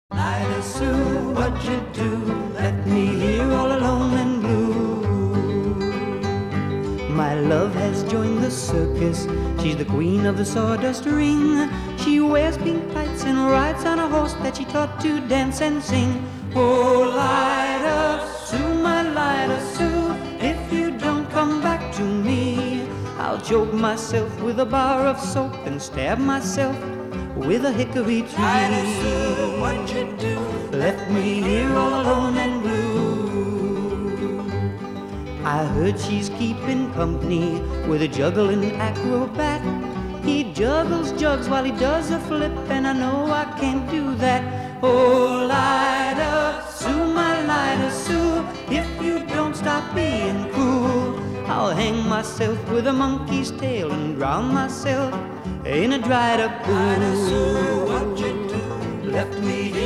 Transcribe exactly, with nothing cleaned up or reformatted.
Lida Sue, what you do? Left me here all alone and blue. My love has joined the circus. She's the queen of the sawdust ring. She wears pink tights and rides on a horse that she taught to dance and sing. Oh, Lida Sue, my Lida Sue, if you don't come back to me, I'll choke myself with a bar of soap and stab myself with a hickory tree. Lida Sue, what you do? Left me here all alone and blue. I heard she's keeping company with a juggling acrobat. He juggles jugs while he does a flip, and I know I can't do that. Oh, Lida Sue, my Lida Sue, if you don't stop being cool, I'll hang myself with a monkey's tail and drown myself in a dried up pool. Lida Sue, what you do? Left me